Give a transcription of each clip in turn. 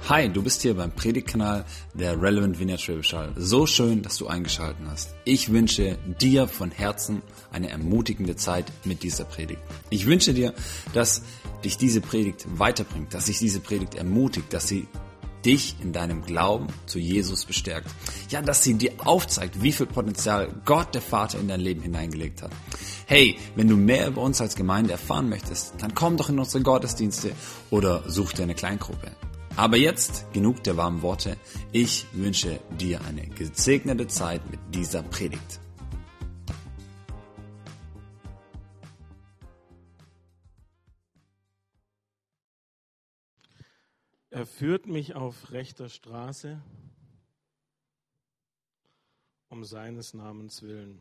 Hi, du bist hier beim Predigtkanal der Relevant Vineyard Schwäbisch Hall. So schön, dass du eingeschaltet hast. Ich wünsche dir von Herzen eine ermutigende Zeit mit dieser Predigt. Ich wünsche dir, dass dich diese Predigt weiterbringt, dass sich diese Predigt ermutigt, dass sie dich in deinem Glauben zu Jesus bestärkt. Ja, dass sie dir aufzeigt, wie viel Potenzial Gott, der Vater, in dein Leben hineingelegt hat. Hey, wenn du mehr über uns als Gemeinde erfahren möchtest, dann komm doch in unsere Gottesdienste oder such dir eine Kleingruppe. Aber jetzt genug der warmen Worte. Ich wünsche dir eine gesegnete Zeit mit dieser Predigt. Er führt mich auf rechter Straße, um seines Namens willen.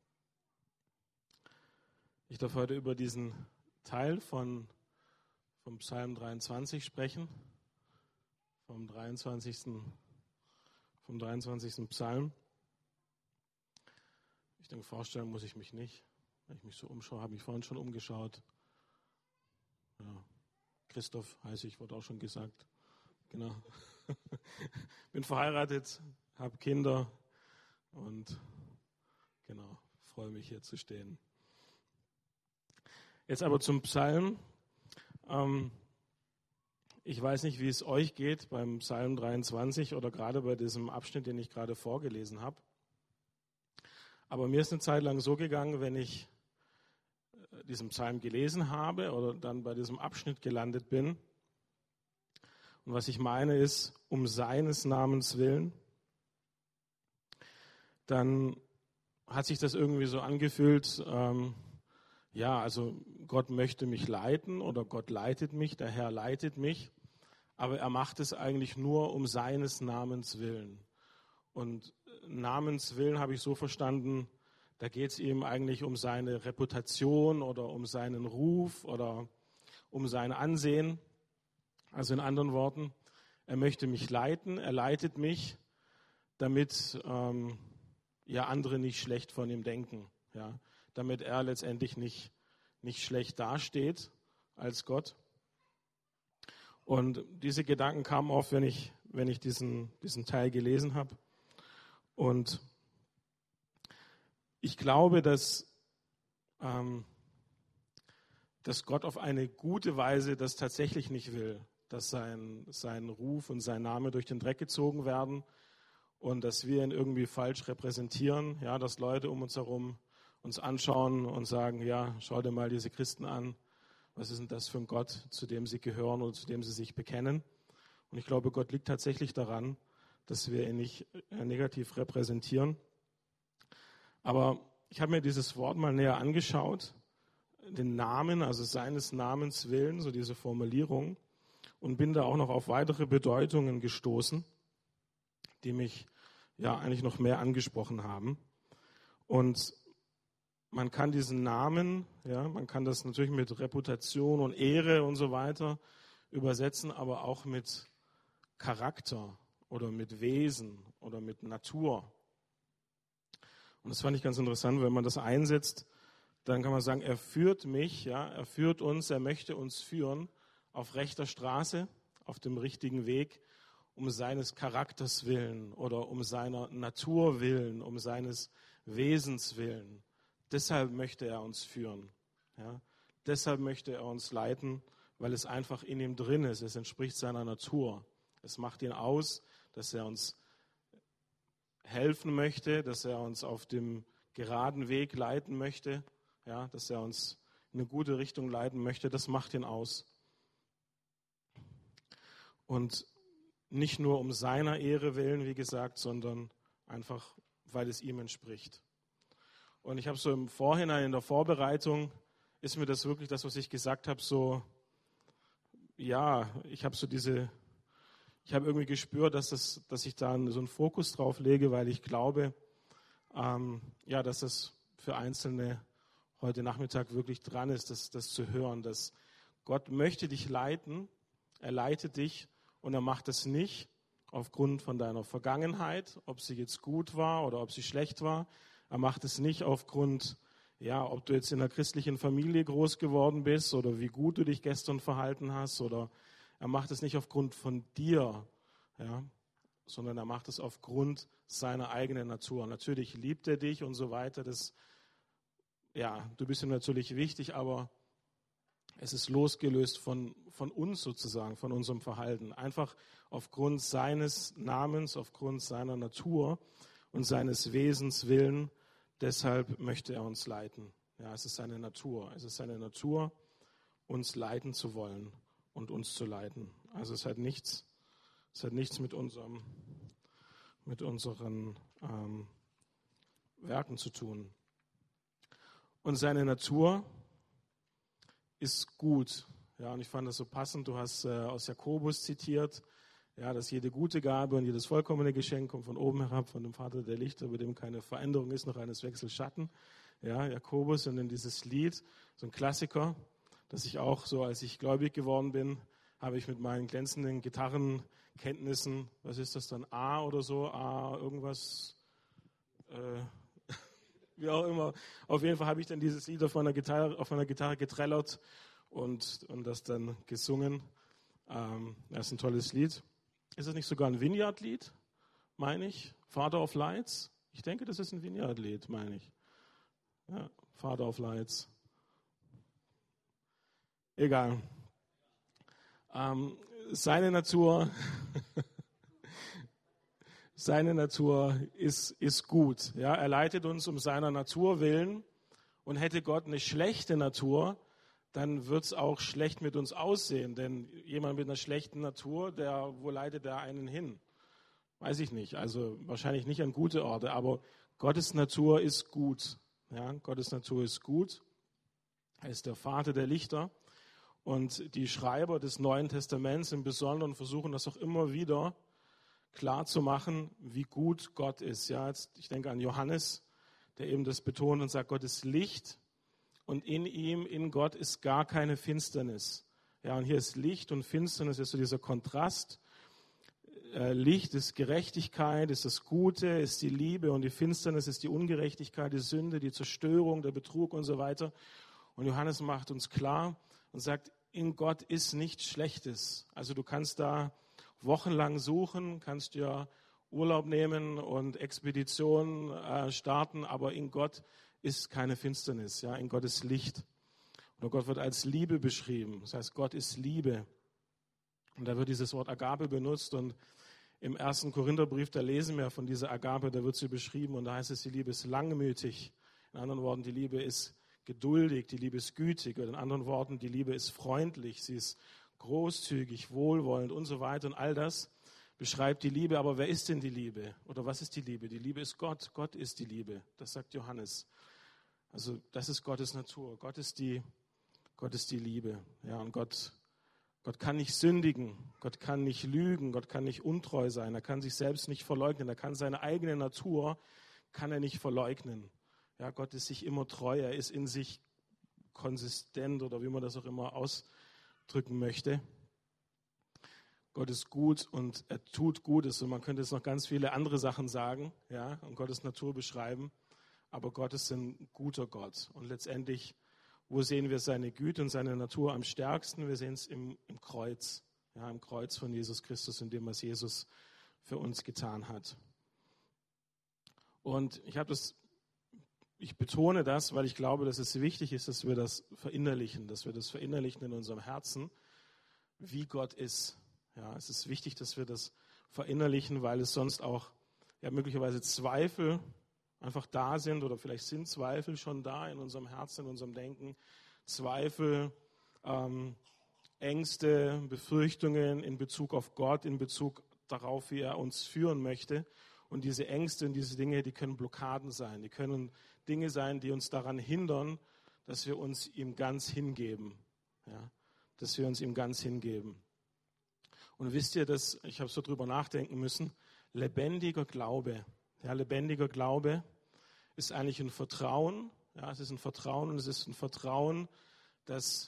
Ich darf heute über diesen Teil vom Psalm 23 sprechen, vom 23. Psalm. Ich denke, vorstellen muss ich mich nicht. Wenn ich mich so umschaue, habe ich vorhin schon umgeschaut. Ja, Christoph heiße ich, wurde auch schon gesagt. Genau. Bin verheiratet, habe Kinder und genau, freue mich hier zu stehen. Jetzt aber zum Psalm. Ich weiß nicht, wie es euch geht beim Psalm 23 oder gerade bei diesem Abschnitt, den ich gerade vorgelesen habe. Aber mir ist eine Zeit lang so gegangen, wenn ich diesen Psalm gelesen habe oder dann bei diesem Abschnitt gelandet bin. Und was ich meine ist, um seines Namens willen, dann hat sich das irgendwie so angefühlt, also Gott möchte mich leiten oder Gott leitet mich, der Herr leitet mich, aber er macht es eigentlich nur um seines Namens willen. Und Namens willen habe ich so verstanden, da geht es ihm eigentlich um seine Reputation oder um seinen Ruf oder um sein Ansehen. Also in anderen Worten, er möchte mich leiten, er leitet mich, damit andere nicht schlecht von ihm denken, ja, damit er letztendlich nicht schlecht dasteht als Gott. Und diese Gedanken kamen auf, wenn ich diesen Teil gelesen habe. Und ich glaube, dass Gott auf eine gute Weise das tatsächlich nicht will, dass sein Ruf und sein Name durch den Dreck gezogen werden und dass wir ihn irgendwie falsch repräsentieren, ja, dass Leute um uns herum uns anschauen und sagen, ja, schau dir mal diese Christen an, was ist denn das für ein Gott, zu dem sie gehören oder zu dem sie sich bekennen. Und ich glaube, Gott liegt tatsächlich daran, dass wir ihn nicht negativ repräsentieren. Aber ich habe mir dieses Wort mal näher angeschaut, den Namen, also seines Namens willen, so diese Formulierung, und bin da auch noch auf weitere Bedeutungen gestoßen, die mich ja eigentlich noch mehr angesprochen haben. Und man kann diesen Namen, ja, man kann das natürlich mit Reputation und Ehre und so weiter übersetzen, aber auch mit Charakter oder mit Wesen oder mit Natur. Und das fand ich ganz interessant, wenn man das einsetzt, dann kann man sagen, er führt mich, ja, er führt uns, er möchte uns führen auf rechter Straße, auf dem richtigen Weg, um seines Charakters willen oder um seiner Natur willen, um seines Wesens willen. Deshalb möchte er uns führen. Ja? Deshalb möchte er uns leiten, weil es einfach in ihm drin ist. Es entspricht seiner Natur. Es macht ihn aus, dass er uns helfen möchte, dass er uns auf dem geraden Weg leiten möchte, ja? Dass er uns in eine gute Richtung leiten möchte. Das macht ihn aus. Und nicht nur um seiner Ehre willen, wie gesagt, sondern einfach, weil es ihm entspricht. Und ich habe so im Vorhinein, in der Vorbereitung, ist mir das wirklich das, was ich gesagt habe, so, ja, ich habe irgendwie gespürt, dass ich da so einen Fokus drauf lege, weil ich glaube, dass das für Einzelne heute Nachmittag wirklich dran ist, das zu hören, dass Gott möchte dich leiten, er leitet dich und er macht es nicht aufgrund von deiner Vergangenheit, ob sie jetzt gut war oder ob sie schlecht war. Er macht es nicht aufgrund, ob du jetzt in einer christlichen Familie groß geworden bist oder wie gut du dich gestern verhalten hast, oder er macht es nicht aufgrund von dir ja, sondern er macht es aufgrund seiner eigenen Natur. Natürlich liebt er dich und so weiter. Du bist ihm natürlich wichtig, aber es ist losgelöst von uns sozusagen, von unserem Verhalten. Einfach aufgrund seines Namens, aufgrund seiner Natur und seines Wesens willen. Deshalb möchte er uns leiten. Ja, es ist seine Natur. Es ist seine Natur, uns leiten zu wollen und uns zu leiten. Also es hat nichts mit unseren Werken zu tun. Und seine Natur ist gut. Ja, und ich fand das so passend. Du hast aus Jakobus zitiert, ja, dass jede gute Gabe und jedes vollkommene Geschenk kommt von oben herab, von dem Vater der Lichter, bei dem keine Veränderung ist, noch eines Wechsels Schatten. Ja, Jakobus und dann dieses Lied, so ein Klassiker, das ich auch so, als ich gläubig geworden bin, habe ich mit meinen glänzenden Gitarrenkenntnissen, was ist das dann, A oder so, A irgendwas, wie auch immer. Auf jeden Fall habe ich dann dieses Lied auf meiner Gitarre getrellert und das dann gesungen. Das ist ein tolles Lied. Ist das nicht sogar ein Vineyard-Lied, meine ich? Father of Lights? Ich denke, das ist ein Vineyard-Lied, meine ich. Ja, Father of Lights. Egal. Seine Natur ist gut. Ja, er leitet uns um seiner Natur willen. Und hätte Gott eine schlechte Natur, dann wird es auch schlecht mit uns aussehen. Denn jemand mit einer schlechten Natur, wo leitet der einen hin? Weiß ich nicht. Also wahrscheinlich nicht an gute Orte. Aber Gottes Natur ist gut. Ja, Gottes Natur ist gut. Er ist der Vater der Lichter. Und die Schreiber des Neuen Testaments im Besonderen versuchen das auch immer wieder klar zu machen, wie gut Gott ist. Ja, ich denke an Johannes, der eben das betont und sagt, Gott ist Licht und in ihm, in Gott ist gar keine Finsternis. Ja, und hier ist Licht und Finsternis, ist so dieser Kontrast. Licht ist Gerechtigkeit, ist das Gute, ist die Liebe und die Finsternis ist die Ungerechtigkeit, die Sünde, die Zerstörung, der Betrug und so weiter. Und Johannes macht uns klar und sagt, in Gott ist nichts Schlechtes. Also du kannst da wochenlang suchen, kannst dir Urlaub nehmen und Expeditionen starten, aber in Gott ist keine Finsternis. Ja, in Gott ist Licht. Und Gott wird als Liebe beschrieben. Das heißt, Gott ist Liebe. Und da wird dieses Wort Agape benutzt und im 1. Korintherbrief, da lesen wir von dieser Agape, da wird sie beschrieben und da heißt es, die Liebe ist langmütig. In anderen Worten, die Liebe ist geduldig, die Liebe ist gütig. Oder in anderen Worten, die Liebe ist freundlich, sie ist großzügig, wohlwollend und so weiter. Und all das beschreibt die Liebe. Aber wer ist denn die Liebe? Oder was ist die Liebe? Die Liebe ist Gott. Gott ist die Liebe. Das sagt Johannes. Also das ist Gottes Natur. Gott ist die Liebe. Ja, und Gott kann nicht sündigen. Gott kann nicht lügen. Gott kann nicht untreu sein. Er kann sich selbst nicht verleugnen. Er kann seine eigene Natur nicht verleugnen. Ja, Gott ist sich immer treu, er ist in sich konsistent oder wie man das auch immer ausdrücken möchte. Gott ist gut und er tut Gutes und man könnte jetzt noch ganz viele andere Sachen sagen, ja, und Gottes Natur beschreiben, aber Gott ist ein guter Gott und letztendlich, wo sehen wir seine Güte und seine Natur am stärksten? Wir sehen es im Kreuz, ja, im Kreuz von Jesus Christus, in dem was Jesus für uns getan hat. Und ich betone das, weil ich glaube, dass es wichtig ist, dass wir das verinnerlichen in unserem Herzen, wie Gott ist. Ja, es ist wichtig, dass wir das verinnerlichen, weil es sonst auch möglicherweise Zweifel einfach da sind oder vielleicht sind Zweifel schon da in unserem Herzen, in unserem Denken. Zweifel, Ängste, Befürchtungen in Bezug auf Gott, in Bezug darauf, wie er uns führen möchte. Und diese Ängste und diese Dinge, die können Blockaden sein. Die können Dinge sein, die uns daran hindern, dass wir uns ihm ganz hingeben. Ja, dass wir uns ihm ganz hingeben. Und wisst ihr, ich habe so drüber nachdenken müssen, lebendiger Glaube. Ja, lebendiger Glaube ist eigentlich ein Vertrauen. Ja, es ist ein Vertrauen und es ist ein Vertrauen, das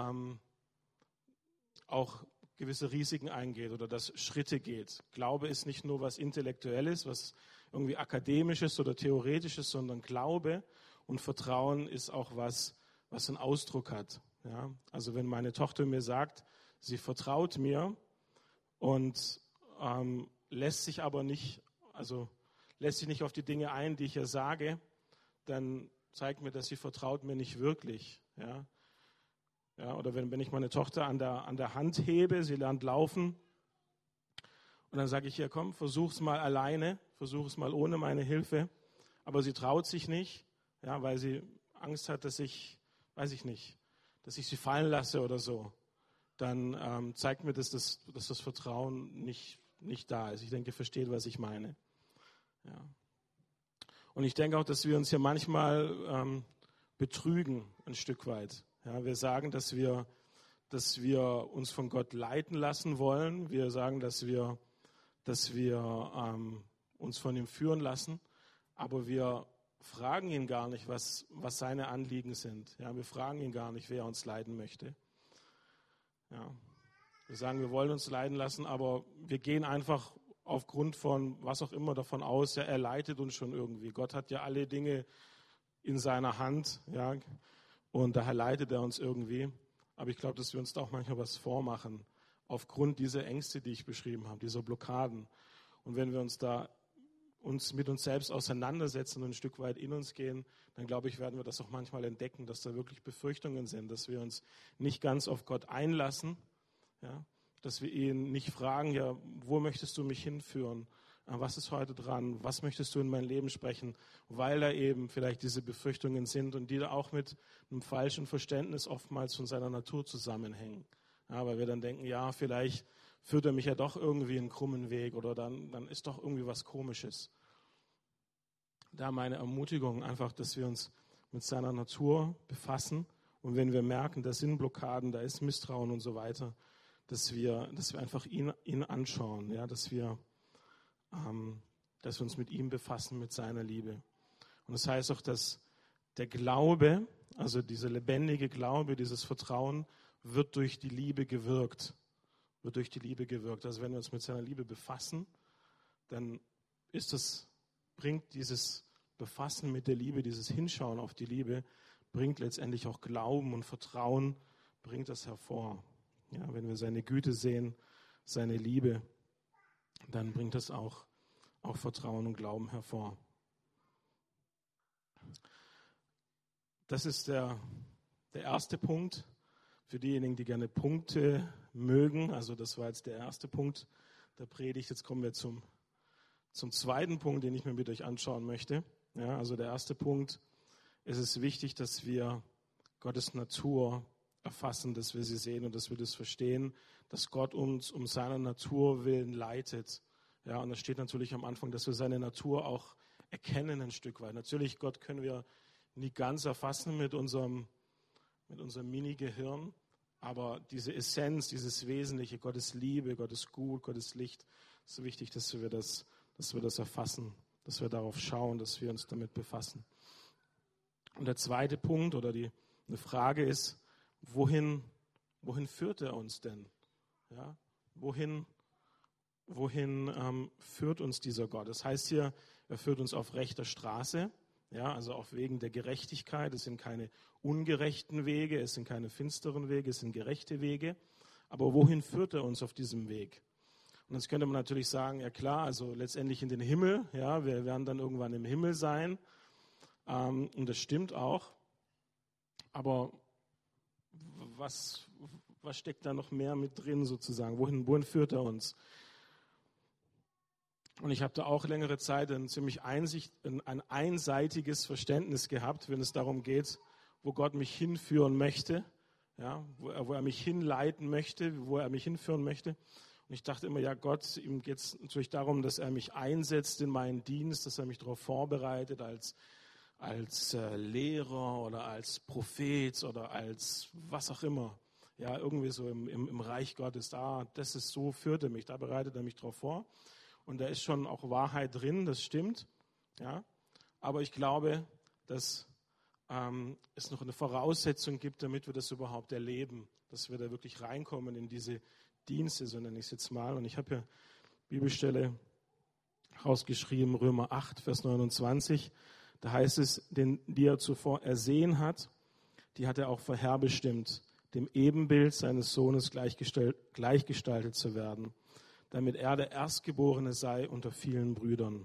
auch gewisse Risiken eingeht oder das Schritte geht. Glaube ist nicht nur was Intellektuelles, was irgendwie Akademisches oder Theoretisches, sondern Glaube und Vertrauen ist auch was einen Ausdruck hat. Ja? Also wenn meine Tochter mir sagt, sie vertraut mir und lässt sich aber nicht, lässt sich nicht auf die Dinge ein, die ich ihr sage, dann zeigt mir, dass sie vertraut mir nicht wirklich. Ja? Ja, oder wenn ich meine Tochter an der Hand hebe, sie lernt laufen, und dann sage ich ihr, komm, versuch's mal alleine, versuch es mal ohne meine Hilfe, aber sie traut sich nicht, ja, weil sie Angst hat, dass ich sie fallen lasse oder so. Dann zeigt mir, dass das Vertrauen nicht da ist. Ich denke, ihr versteht, was ich meine. Ja. Und ich denke auch, dass wir uns hier manchmal betrügen, ein Stück weit. Ja, wir sagen, dass wir uns von Gott leiten lassen wollen. Wir sagen, dass wir uns von ihm führen lassen, aber wir fragen ihn gar nicht, was seine Anliegen sind. Ja, wir fragen ihn gar nicht, wer uns leiten möchte. Ja, wir sagen, wir wollen uns leiten lassen, aber wir gehen einfach aufgrund von was auch immer davon aus, ja, er leitet uns schon irgendwie. Gott hat ja alle Dinge in seiner Hand, ja, und daher leitet er uns irgendwie. Aber ich glaube, dass wir uns da auch manchmal was vormachen, aufgrund dieser Ängste, die ich beschrieben habe, dieser Blockaden. Und wenn wir uns mit uns selbst auseinandersetzen und ein Stück weit in uns gehen, dann glaube ich, werden wir das auch manchmal entdecken, dass da wirklich Befürchtungen sind, dass wir uns nicht ganz auf Gott einlassen, ja, dass wir ihn nicht fragen, ja, wo möchtest du mich hinführen? Was ist heute dran? Was möchtest du in mein Leben sprechen? Weil da eben vielleicht diese Befürchtungen sind und die da auch mit einem falschen Verständnis oftmals von seiner Natur zusammenhängen. Ja, weil wir dann denken, ja, vielleicht führt er mich ja doch irgendwie einen krummen Weg oder dann ist doch irgendwie was Komisches. Da meine Ermutigung einfach, dass wir uns mit seiner Natur befassen und wenn wir merken, da sind Blockaden, da ist Misstrauen und so weiter, dass wir einfach ihn anschauen, ja, dass wir uns mit ihm befassen, mit seiner Liebe. Und das heißt auch, dass der Glaube, also dieser lebendige Glaube, dieses Vertrauen, wird durch die Liebe gewirkt. Also wenn wir uns mit seiner Liebe befassen, dann bringt dieses Befassen mit der Liebe, dieses Hinschauen auf die Liebe, bringt letztendlich auch Glauben und Vertrauen, bringt das hervor. Ja, wenn wir seine Güte sehen, seine Liebe, dann bringt das auch Vertrauen und Glauben hervor. Das ist der erste Punkt. Für diejenigen, die gerne Punkte mögen, also das war jetzt der erste Punkt der Predigt. Jetzt kommen wir zum zweiten Punkt, den ich mir mit euch anschauen möchte. Ja, also der erste Punkt, es ist wichtig, dass wir Gottes Natur erfassen, dass wir sie sehen und dass wir das verstehen, dass Gott uns um seiner Natur willen leitet. Ja, und das steht natürlich am Anfang, dass wir seine Natur auch erkennen ein Stück weit. Natürlich, Gott können wir nie ganz erfassen mit unserem Mini-Gehirn, aber diese Essenz, dieses Wesentliche, Gottes Liebe, Gottes Gut, Gottes Licht, ist so wichtig, dass wir das erfassen, dass wir darauf schauen, dass wir uns damit befassen. Und der zweite Punkt oder eine Frage ist, wohin führt er uns denn? Ja, wohin führt uns dieser Gott? Das heißt hier, er führt uns auf rechter Straße. Ja, also auf Wegen der Gerechtigkeit. Es sind keine ungerechten Wege, es sind keine finsteren Wege, es sind gerechte Wege. Aber wohin führt er uns auf diesem Weg? Und jetzt könnte man natürlich sagen, ja klar, also letztendlich in den Himmel. Ja, wir werden dann irgendwann im Himmel sein. Und das stimmt auch. Aber was steckt da noch mehr mit drin sozusagen? Wohin führt er uns? Und ich habe da auch längere Zeit ein einseitiges Verständnis gehabt, wenn es darum geht, wo Gott mich hinführen möchte, ja, wo er mich hinleiten möchte, wo er mich hinführen möchte. Und ich dachte immer, ja Gott, ihm geht es natürlich darum, dass er mich einsetzt in meinen Dienst, dass er mich darauf vorbereitet als Lehrer oder als Prophet oder als was auch immer. Ja, irgendwie so im Reich Gottes, das ist so, führt er mich, da bereitet er mich darauf vor. Und da ist schon auch Wahrheit drin, das stimmt. Ja. Aber ich glaube, dass es noch eine Voraussetzung gibt, damit wir das überhaupt erleben, dass wir da wirklich reinkommen in diese Dienste, so nenne ich es jetzt mal. Und ich habe hier Bibelstelle rausgeschrieben, Römer 8, Vers 29. Da heißt es, die er zuvor ersehen hat, die hat er auch vorherbestimmt, dem Ebenbild seines Sohnes gleichgestaltet zu werden, damit er der Erstgeborene sei unter vielen Brüdern.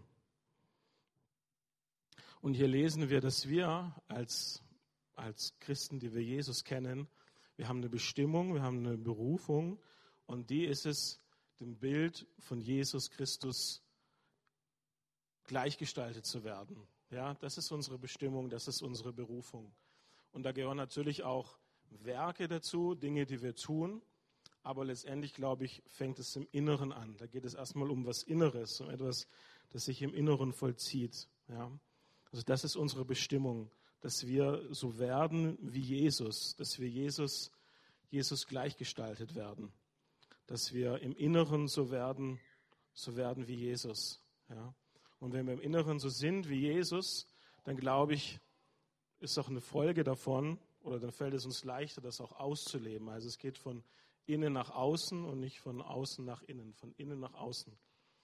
Und hier lesen wir, dass wir als Christen, die wir Jesus kennen, wir haben eine Bestimmung, wir haben eine Berufung und die ist es, dem Bild von Jesus Christus gleichgestaltet zu werden. Ja, das ist unsere Bestimmung, das ist unsere Berufung. Und da gehören natürlich auch Werke dazu, Dinge, die wir tun. Aber letztendlich, glaube ich, fängt es im Inneren an. Da geht es erstmal um was Inneres, um etwas, das sich im Inneren vollzieht. Ja? Also das ist unsere Bestimmung, dass wir so werden wie Jesus, dass wir Jesus gleichgestaltet werden, dass wir im Inneren so werden wie Jesus. Ja? Und wenn wir im Inneren so sind wie Jesus, dann glaube ich, ist auch eine Folge davon, oder dann fällt es uns leichter, das auch auszuleben. Also es geht von innen nach außen und nicht von außen nach innen, von innen nach außen.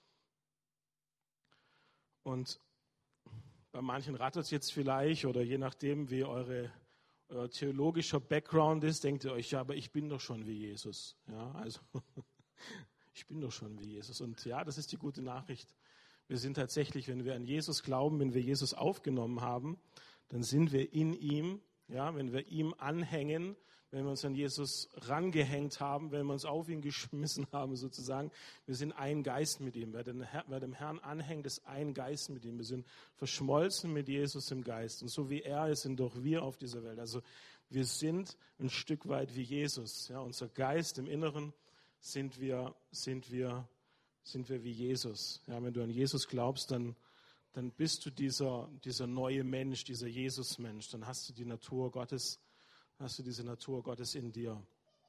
Und bei manchen rattert es jetzt vielleicht, oder je nachdem, wie euer theologischer Background ist, denkt ihr euch, ja, aber ich bin doch schon wie Jesus. Ja, also ich bin doch schon wie Jesus. Und ja, das ist die gute Nachricht. Wir sind tatsächlich, wenn wir an Jesus glauben, wenn wir Jesus aufgenommen haben, dann sind wir in ihm. Ja, wenn wir ihm anhängen, wenn wir uns an Jesus rangehängt haben, wenn wir uns auf ihn geschmissen haben sozusagen, wir sind ein Geist mit ihm. Wer dem Herrn anhängt, ist ein Geist mit ihm. Wir sind verschmolzen mit Jesus im Geist. Und so wie er ist, sind doch wir auf dieser Welt. Also wir sind ein Stück weit wie Jesus. Ja, unser Geist im Inneren sind wir wie Jesus. Ja, wenn du an Jesus glaubst, dann bist du dieser neue Mensch, dieser Jesus-Mensch. Dann hast du diese Natur Gottes in dir.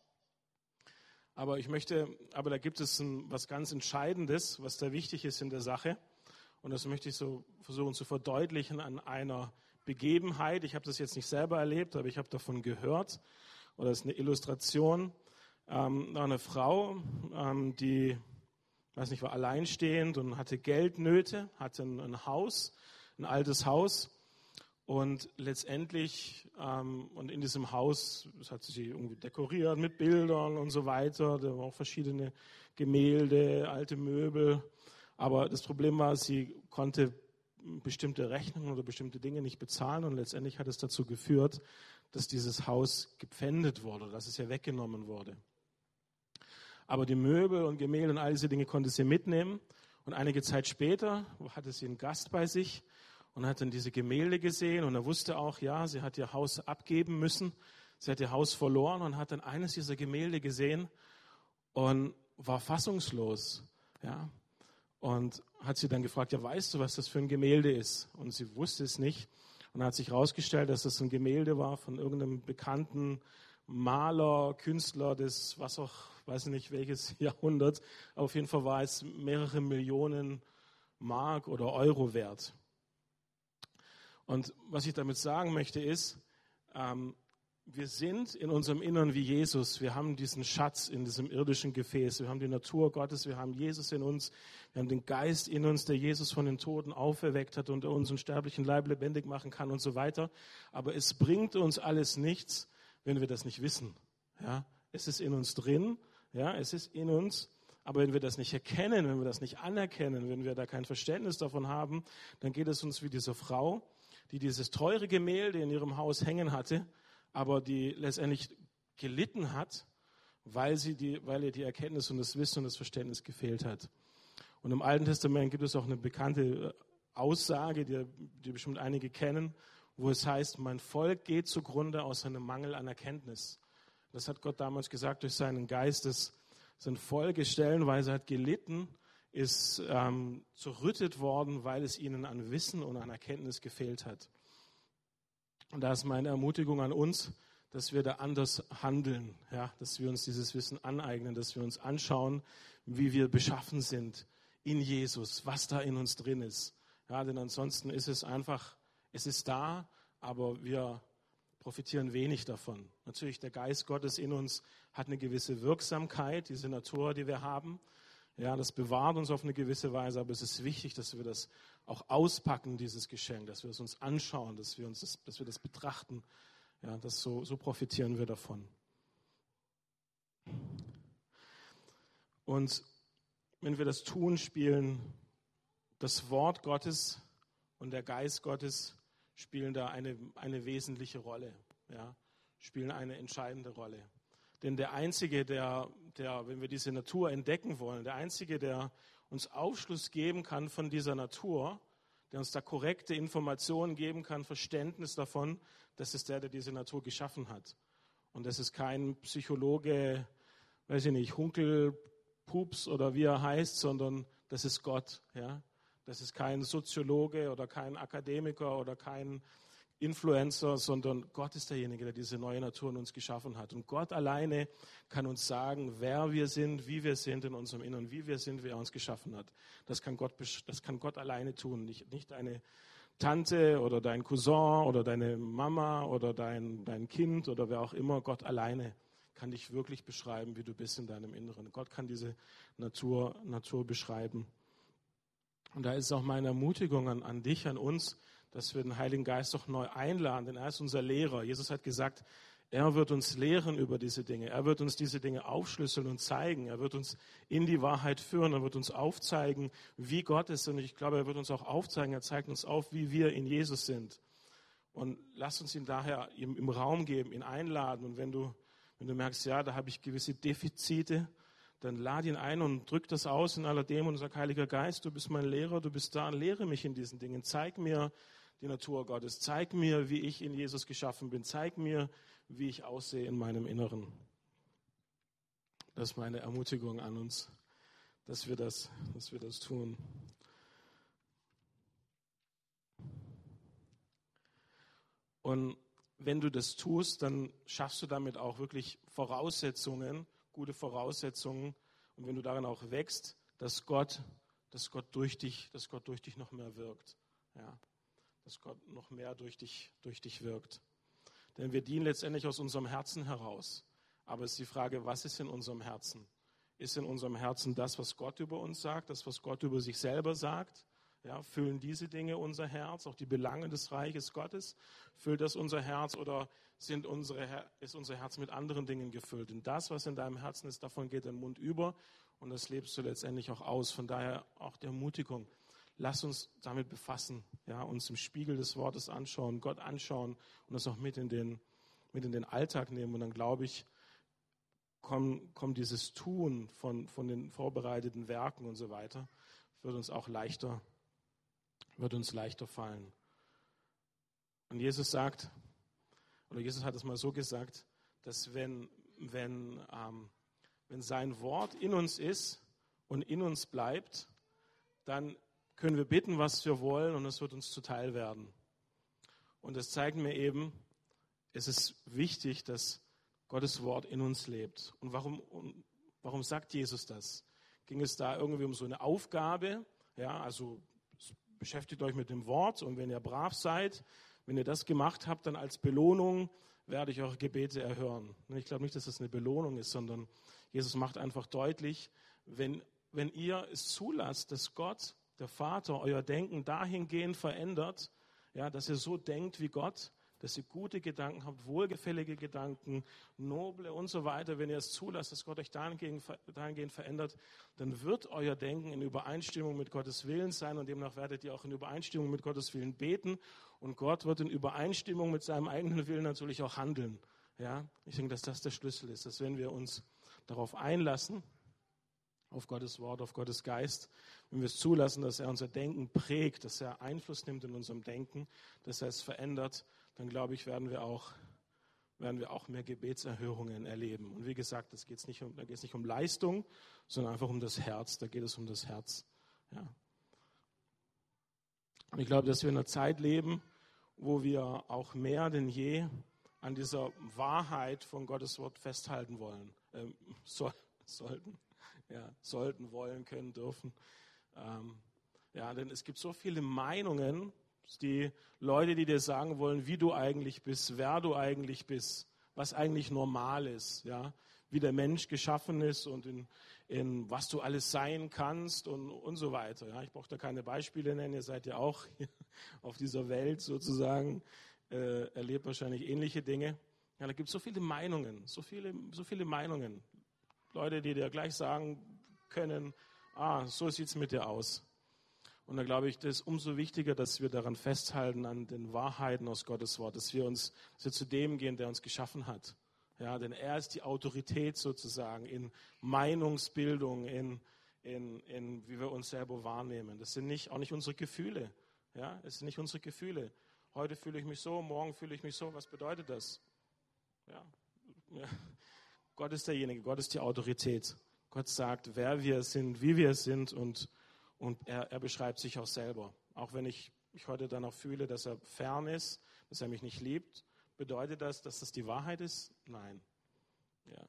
Aber da gibt es was ganz Entscheidendes, was da wichtig ist in der Sache. Und das möchte ich so versuchen zu verdeutlichen an einer Begebenheit. Ich habe das jetzt nicht selber erlebt, aber ich habe davon gehört. Oder es ist eine Illustration. Eine Frau, die war alleinstehend und hatte Geldnöte, hatte ein Haus, ein altes Haus. Und letztendlich, und in diesem Haus, das hat sie irgendwie dekoriert mit Bildern und so weiter. Da waren auch verschiedene Gemälde, alte Möbel. Aber das Problem war, sie konnte bestimmte Rechnungen oder bestimmte Dinge nicht bezahlen. Und letztendlich hat es dazu geführt, dass dieses Haus gepfändet wurde, dass es ihr weggenommen wurde. Aber die Möbel und Gemälde und all diese Dinge konnte sie mitnehmen. Und einige Zeit später hatte sie einen Gast bei sich und hat dann diese Gemälde gesehen. Und er wusste auch, ja, sie hat ihr Haus abgeben müssen. Sie hat ihr Haus verloren und hat dann eines dieser Gemälde gesehen und war fassungslos. Ja. Und hat sie dann gefragt, ja, weißt du, was das für ein Gemälde ist? Und sie wusste es nicht. Und hat sich herausgestellt, dass das ein Gemälde war von irgendeinem bekannten Maler, Künstler des, weiß nicht welches Jahrhundert. Auf jeden Fall war es mehrere Millionen Mark oder Euro wert. Und was ich damit sagen möchte ist, wir sind in unserem Innern wie Jesus. Wir haben diesen Schatz in diesem irdischen Gefäß. Wir haben die Natur Gottes, wir haben Jesus in uns. Wir haben den Geist in uns, der Jesus von den Toten auferweckt hat und unseren sterblichen Leib lebendig machen kann und so weiter. Aber es bringt uns alles nichts, wenn wir das nicht wissen. Ja, es ist in uns drin, ja, es ist in uns, aber wenn wir das nicht erkennen, wenn wir das nicht anerkennen, wenn wir da kein Verständnis davon haben, dann geht es uns wie diese Frau, die dieses teure Gemälde in ihrem Haus hängen hatte, aber die letztendlich gelitten hat, weil ihr die Erkenntnis und das Wissen und das Verständnis gefehlt hat. Und im Alten Testament gibt es auch eine bekannte Aussage, die bestimmt einige kennen, wo es heißt, mein Volk geht zugrunde aus einem Mangel an Erkenntnis. Das hat Gott damals gesagt durch seinen Geist, dass sein Volk stellenweise hat gelitten, ist zerrüttet worden, weil es ihnen an Wissen und an Erkenntnis gefehlt hat. Und da ist meine Ermutigung an uns, dass wir da anders handeln, ja, dass wir uns dieses Wissen aneignen, dass wir uns anschauen, wie wir beschaffen sind in Jesus, was da in uns drin ist. Ja, denn ansonsten ist es einfach, es ist da, aber wir profitieren wenig davon. Natürlich, der Geist Gottes in uns hat eine gewisse Wirksamkeit, diese Natur, die wir haben. Ja, das bewahrt uns auf eine gewisse Weise, aber es ist wichtig, dass wir das auch auspacken, dieses Geschenk, dass wir es uns anschauen, dass wir das betrachten. Ja, so profitieren wir davon. Und wenn wir das tun, spielen das Wort Gottes und der Geist Gottes spielen da eine wesentliche Rolle, ja, spielen eine entscheidende Rolle. Denn der Einzige, der, wenn wir diese Natur entdecken wollen, der Einzige, der uns Aufschluss geben kann von dieser Natur, der uns da korrekte Informationen geben kann, Verständnis davon, das ist der diese Natur geschaffen hat. Und das ist kein Psychologe, weiß ich nicht, Hunkelpups oder wie er heißt, sondern das ist Gott. Ja? Das ist kein Soziologe oder kein Akademiker oder kein Influencer, sondern Gott ist derjenige, der diese neue Natur in uns geschaffen hat. Und Gott alleine kann uns sagen, wer wir sind, wie wir sind in unserem Inneren, wie wir sind, wie er uns geschaffen hat. Das kann Gott alleine tun, nicht deine Tante oder dein Cousin oder deine Mama oder dein Kind oder wer auch immer. Gott alleine kann dich wirklich beschreiben, wie du bist in deinem Inneren. Gott kann diese Natur beschreiben. Und da ist auch meine Ermutigung an dich, an uns, dass wir den Heiligen Geist doch neu einladen, denn er ist unser Lehrer. Jesus hat gesagt, er wird uns lehren über diese Dinge. Er wird uns diese Dinge aufschlüsseln und zeigen. Er wird uns in die Wahrheit führen. Er wird uns aufzeigen, wie Gott ist. Und ich glaube, er wird uns auch aufzeigen. Er zeigt uns auf, wie wir in Jesus sind. Und lass uns ihn daher im Raum geben, ihn einladen. Und wenn du merkst, ja, da habe ich gewisse Defizite, dann lad ihn ein und drück das aus in aller Demut und sag, Heiliger Geist, du bist mein Lehrer, du bist da, lehre mich in diesen Dingen. Zeig mir die Natur Gottes. Zeig mir, wie ich in Jesus geschaffen bin. Zeig mir, wie ich aussehe in meinem Inneren. Das ist meine Ermutigung an uns, dass wir das tun. Und wenn du das tust, dann schaffst du damit auch wirklich gute Voraussetzungen. Und wenn du darin auch wächst, dass Gott durch dich noch mehr wirkt. Ja. Dass Gott noch mehr durch dich wirkt. Denn wir dienen letztendlich aus unserem Herzen heraus. Aber es ist die Frage, was ist in unserem Herzen? Ist in unserem Herzen das, was Gott über uns sagt, das, was Gott über sich selber sagt? Ja, füllen diese Dinge unser Herz, auch die Belange des Reiches Gottes? Füllt das unser Herz oder ist unser Herz mit anderen Dingen gefüllt? Denn das, was in deinem Herzen ist, davon geht dein Mund über und das lebst du letztendlich auch aus. Von daher auch die Ermutigung. Lass uns damit befassen, ja, uns im Spiegel des Wortes anschauen, Gott anschauen und das auch mit in den Alltag nehmen. Und dann, glaube ich, kommt dieses Tun von den vorbereiteten Werken und so weiter, wird uns leichter fallen. Und Jesus hat es mal so gesagt, dass wenn sein Wort in uns ist und in uns bleibt, dann können wir bitten, was wir wollen, und es wird uns zuteil werden. Und das zeigt mir eben, es ist wichtig, dass Gottes Wort in uns lebt. Und warum sagt Jesus das? Ging es da irgendwie um so eine Aufgabe? Ja, also beschäftigt euch mit dem Wort und wenn ihr brav seid, wenn ihr das gemacht habt, dann als Belohnung werde ich eure Gebete erhören. Ich glaube nicht, dass das eine Belohnung ist, sondern Jesus macht einfach deutlich, wenn ihr es zulasst, dass Gott, der Vater, euer Denken dahingehend verändert, ja, dass ihr so denkt wie Gott, dass ihr gute Gedanken habt, wohlgefällige Gedanken, noble und so weiter. Wenn ihr es zulasst, dass Gott euch dahingehend verändert, dann wird euer Denken in Übereinstimmung mit Gottes Willen sein und demnach werdet ihr auch in Übereinstimmung mit Gottes Willen beten und Gott wird in Übereinstimmung mit seinem eigenen Willen natürlich auch handeln. Ja, ich denke, dass das der Schlüssel ist, dass wenn wir uns darauf einlassen, auf Gottes Wort, auf Gottes Geist, wenn wir es zulassen, dass er unser Denken prägt, dass er Einfluss nimmt in unserem Denken, dass er es verändert, dann glaube ich, werden wir auch mehr Gebetserhörungen erleben. Und wie gesagt, da geht es nicht um Leistung, sondern einfach um das Herz. Da geht es um das Herz. Ja. Und ich glaube, dass wir in einer Zeit leben, wo wir auch mehr denn je an dieser Wahrheit von Gottes Wort festhalten wollen, sollten, wollen, können, dürfen. Denn es gibt so viele Meinungen, die Leute, die dir sagen wollen, wie du eigentlich bist, wer du eigentlich bist, was eigentlich normal ist, ja, wie der Mensch geschaffen ist und in was du alles sein kannst und so weiter. Ja. Ich brauche da keine Beispiele nennen, ihr seid ja auch hier auf dieser Welt sozusagen, erlebt wahrscheinlich ähnliche Dinge. Ja, da gibt es so viele Meinungen, so viele Meinungen. Leute, die dir gleich sagen können, so sieht es mit dir aus. Und da glaube ich, das ist umso wichtiger, dass wir daran festhalten, an den Wahrheiten aus Gottes Wort, dass wir zu dem gehen, der uns geschaffen hat. Ja, denn er ist die Autorität sozusagen in Meinungsbildung, in wie wir uns selber wahrnehmen. Das sind auch nicht unsere Gefühle. Ja, es sind nicht unsere Gefühle. Heute fühle ich mich so, morgen fühle ich mich so. Was bedeutet das? Ja. Gott ist derjenige, Gott ist die Autorität. Gott sagt, wer wir sind, wie wir sind und er beschreibt sich auch selber. Auch wenn ich mich heute dann auch fühle, dass er fern ist, dass er mich nicht liebt, bedeutet das, dass das die Wahrheit ist? Nein. Ja.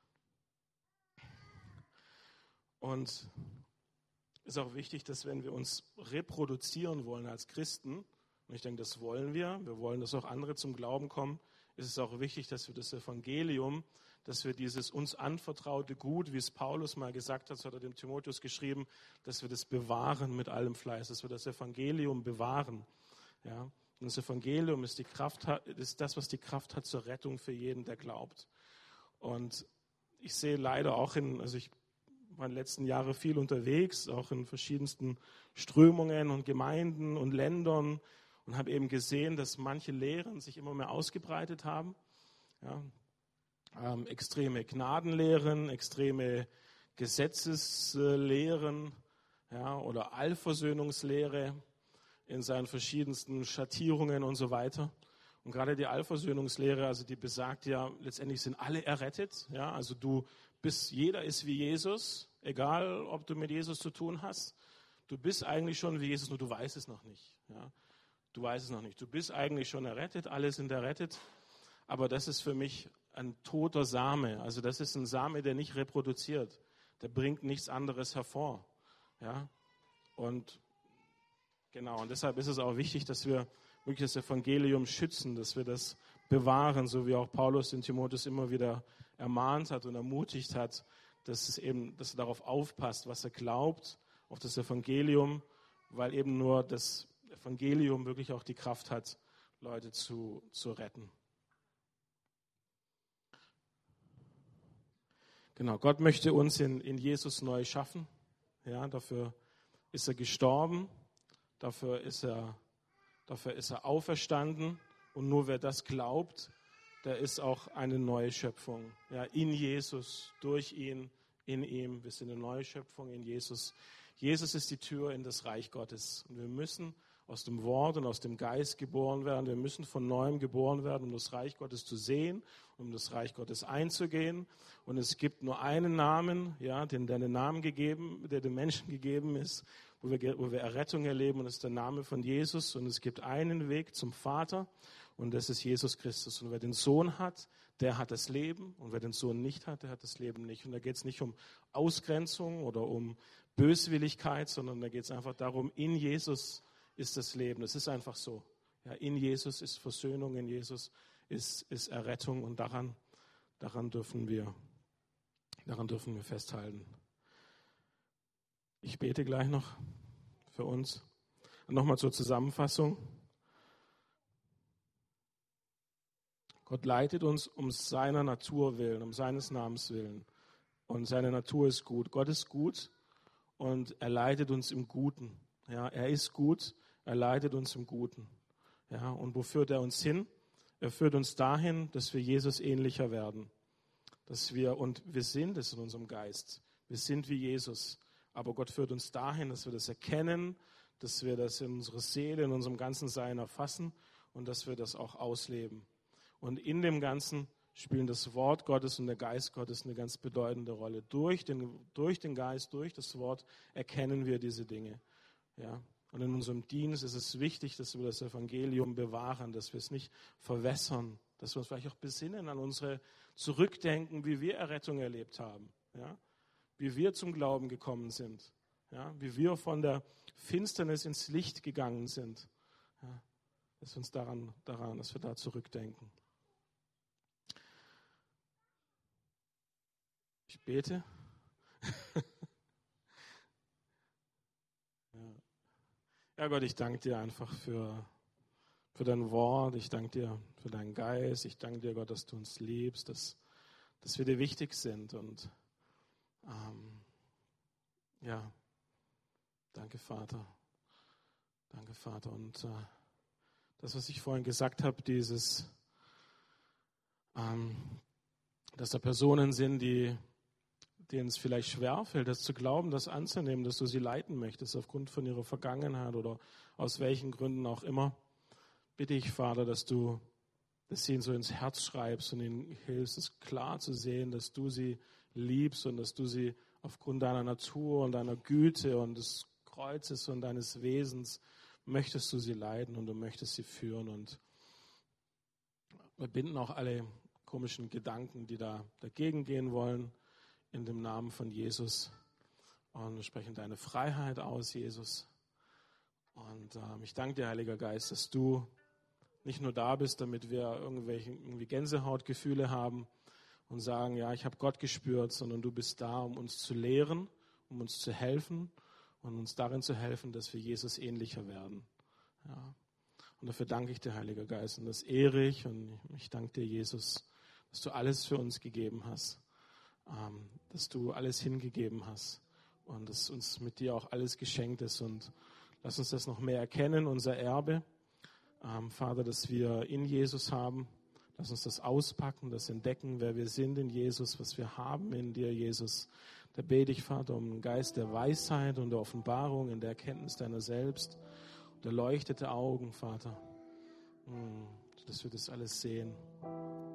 Und es ist auch wichtig, dass wenn wir uns reproduzieren wollen als Christen, und ich denke, das wollen wir wollen, dass auch andere zum Glauben kommen, ist es auch wichtig, dass wir das Evangelium, dass wir dieses uns anvertraute Gut, wie es Paulus mal gesagt hat, das hat er dem Timotheus geschrieben, dass wir das bewahren mit allem Fleiß, dass wir das Evangelium bewahren. Ja? Und das Evangelium ist das, was die Kraft hat zur Rettung für jeden, der glaubt. Und ich sehe leider auch ich war in den letzten Jahren viel unterwegs, auch in verschiedensten Strömungen und Gemeinden und Ländern und habe eben gesehen, dass manche Lehren sich immer mehr ausgebreitet haben. Ja, extreme Gnadenlehren, extreme Gesetzeslehren, ja, oder Allversöhnungslehre in seinen verschiedensten Schattierungen und so weiter. Und gerade die Allversöhnungslehre, also die besagt ja, letztendlich sind alle errettet. Ja, also jeder ist wie Jesus, egal ob du mit Jesus zu tun hast. Du bist eigentlich schon wie Jesus, nur du weißt es noch nicht. Ja, du weißt es noch nicht. Du bist eigentlich schon errettet, alle sind errettet. Aber das ist für mich ein toter Same. Also das ist ein Same, der nicht reproduziert. Der bringt nichts anderes hervor. Ja, und genau, und deshalb ist es auch wichtig, dass wir wirklich das Evangelium schützen, dass wir das bewahren, so wie auch Paulus den Timotheus immer wieder ermahnt hat und ermutigt hat, dass er darauf aufpasst, was er glaubt, auf das Evangelium, weil eben nur das Evangelium wirklich auch die Kraft hat, Leute zu retten. Genau, Gott möchte uns in Jesus neu schaffen. Ja, dafür ist er gestorben, dafür ist er auferstanden. Und nur wer das glaubt, der ist auch eine neue Schöpfung. Ja, in Jesus, durch ihn, in ihm. Wir sind eine neue Schöpfung in Jesus. Jesus ist die Tür in das Reich Gottes. Und wir müssen aus dem Wort und aus dem Geist geboren werden. Wir müssen von Neuem geboren werden, um das Reich Gottes zu sehen, um das Reich Gottes einzugehen. Und es gibt nur einen Namen, ja, der den Menschen gegeben ist, wo wir Errettung erleben. Und das ist der Name von Jesus. Und es gibt einen Weg zum Vater. Und das ist Jesus Christus. Und wer den Sohn hat, der hat das Leben. Und wer den Sohn nicht hat, der hat das Leben nicht. Und da geht es nicht um Ausgrenzung oder um Böswilligkeit, sondern da geht es einfach darum, in Jesus ist das Leben. Das ist einfach so. Ja, in Jesus ist Versöhnung, in Jesus ist Errettung. Und daran dürfen wir festhalten. Ich bete gleich noch für uns. Nochmal zur Zusammenfassung. Gott leitet uns um seiner Natur willen, um seines Namens willen. Und seine Natur ist gut. Gott ist gut und er leitet uns im Guten. Ja, er ist gut, er leitet uns im Guten. Ja, und wo führt er uns hin? Er führt uns dahin, dass wir Jesus ähnlicher werden. Und wir sind es in unserem Geist. Wir sind wie Jesus. Aber Gott führt uns dahin, dass wir das erkennen, dass wir das in unserer Seele, in unserem ganzen Sein erfassen und dass wir das auch ausleben. Und in dem Ganzen spielen das Wort Gottes und der Geist Gottes eine ganz bedeutende Rolle. Durch den Geist, durch das Wort erkennen wir diese Dinge. Ja? Und in unserem Dienst ist es wichtig, dass wir das Evangelium bewahren, dass wir es nicht verwässern, dass wir uns vielleicht auch besinnen an unsere Zurückdenken, wie wir Errettung erlebt haben, ja? Wie wir zum Glauben gekommen sind, ja? Wie wir von der Finsternis ins Licht gegangen sind, ja? Dass wir uns dass wir da zurückdenken. Ich bete. Ja, Gott, ich danke dir einfach für dein Wort. Ich danke dir für deinen Geist. Ich danke dir, Gott, dass du uns liebst, dass wir dir wichtig sind. Und Ja, danke, Vater. Danke, Vater. Und das, was ich vorhin gesagt habe, dass da Personen sind, denen es vielleicht schwerfällt, das zu glauben, das anzunehmen, dass du sie leiten möchtest, aufgrund von ihrer Vergangenheit oder aus welchen Gründen auch immer, bitte ich, Vater, dass du sie ihnen so ins Herz schreibst und ihnen hilfst, es klar zu sehen, dass du sie liebst und dass du sie aufgrund deiner Natur und deiner Güte und des Kreuzes und deines Wesens möchtest du sie leiten und du möchtest sie führen. Und wir binden auch alle komischen Gedanken, die da dagegen gehen wollen, in dem Namen von Jesus. Und wir sprechen deine Freiheit aus, Jesus. Und ich danke dir, Heiliger Geist, dass du nicht nur da bist, damit wir irgendwie Gänsehautgefühle haben und sagen, ja, ich habe Gott gespürt, sondern du bist da, um uns zu lehren, um uns zu helfen und uns darin zu helfen, dass wir Jesus ähnlicher werden. Ja. Und dafür danke ich dir, Heiliger Geist, und das ehre ich. Und ich danke dir, Jesus, dass du alles für uns gegeben hast, dass du alles hingegeben hast und dass uns mit dir auch alles geschenkt ist. Und lass uns das noch mehr erkennen, unser Erbe, Vater, dass wir in Jesus haben. Lass uns das auspacken, das entdecken, wer wir sind in Jesus, was wir haben in dir, Jesus. Da bete ich, Vater, um einen Geist der Weisheit und der Offenbarung, in der Erkenntnis deiner selbst, und erleuchtete Augen, Vater, dass wir das alles sehen.